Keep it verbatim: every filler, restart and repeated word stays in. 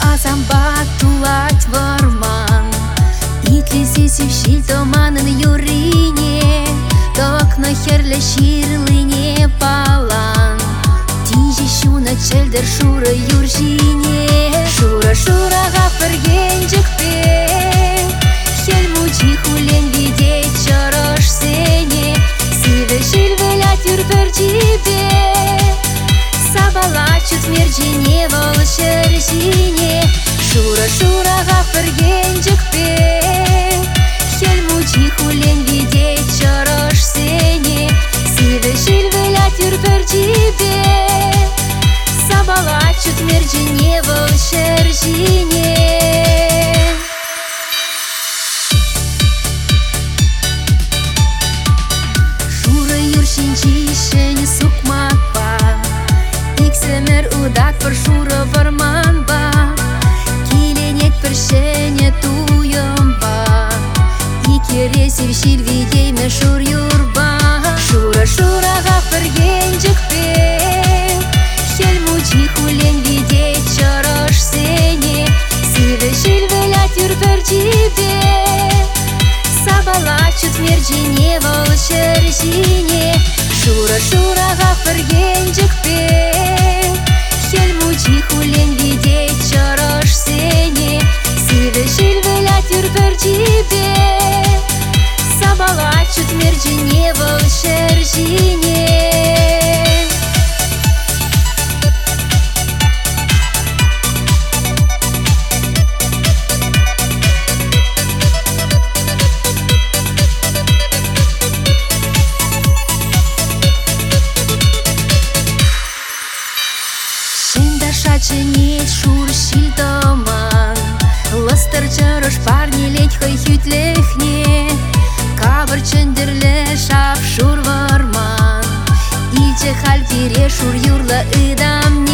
Азамба тулать варман, итлесе севшил томанын юрине, токно херле ширлыне палан. Тинжи шуна челдер шура юржине, шура шура гафыргенжик пе, хельмучи хулен видеть чорош сене, сиве шильвеля тюрпер тебе, сабалачут мерджине волшержине, шура шура гафыргенжик пе, хельмучи хулен видеть чорош сене, сиве шильвеля тюрпер тебе, сабалачут мерджине волшержине. Шинчишень сукмакба, иксемер удак пыр шура варманба, киленет першене туйымба, икере севшил видейме шур юрба. Шура шура гафыргенжик пе, хельмучи хулен видеть чорош сене, сиве шильвеля тюрпер тебе, сабалачут мерджине волшержине. Шура шура гафыргенжик пе, хельмучи хулен видеть чорош сене, сиве шильвеля тюрпер тебе, сабалачут мерджине волшержине. Шаченет шур шильтоман, ластер чорош парни леть хой хютлехне, кабыр чендерле шап шур варман, иче халь пире шур юрла ыдам.